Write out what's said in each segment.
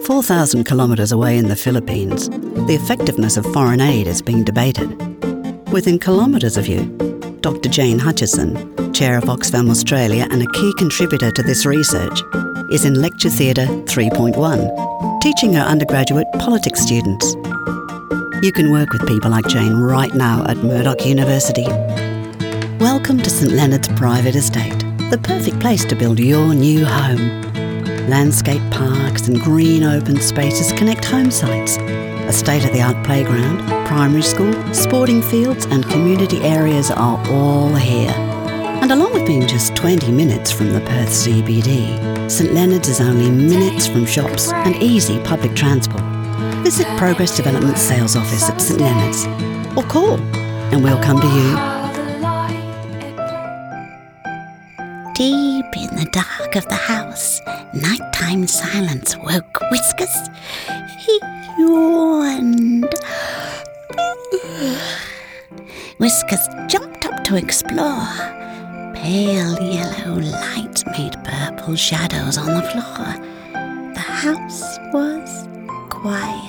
4,000 kilometres away in the Philippines, the effectiveness of foreign aid is being debated. Within kilometres of you, Dr. Jane Hutchison, Chair of Oxfam Australia and a key contributor to this research, is in Lecture Theatre 3.1, teaching her undergraduate politics students. You can work with people like Jane right now at Murdoch University. Welcome to St Leonard's Private Estate, the perfect place to build your new home. Landscape parks and green open spaces connect home sites. A state-of-the-art playground, primary school, sporting fields and community areas are all here. And along with being just 20 minutes from the Perth CBD, St Leonard's is only minutes from shops and easy public transport. Visit Progress Development Sales Office at St Leonard's or call and we'll come to you. Deep in the dark of the house, nighttime silence woke Whiskas. He yawned. Whiskas jumped up to explore. Pale yellow light made purple shadows on the floor. The house was quiet.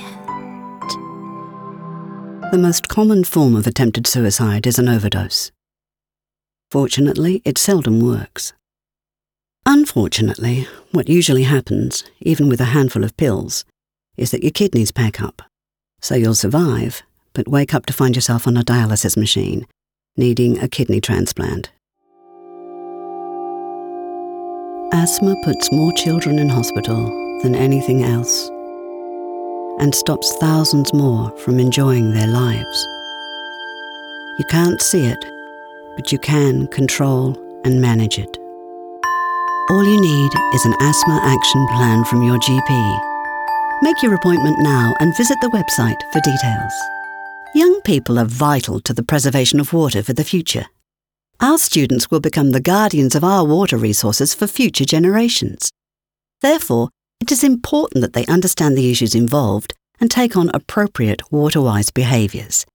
The most common form of attempted suicide is an overdose. Fortunately, it seldom works. Unfortunately, what usually happens, even with a handful of pills, is that your kidneys pack up. So you'll survive, but wake up to find yourself on a dialysis machine, needing a kidney transplant. Asthma puts more children in hospital than anything else, and stops thousands more from enjoying their lives. You can't see it, but you can control and manage it. All you need is an asthma action plan from your GP. Make your appointment now and visit the website for details. Young people are vital to the preservation of water for the future. Our students will become the guardians of our water resources for future generations. Therefore, it is important that they understand the issues involved and take on appropriate water-wise behaviours.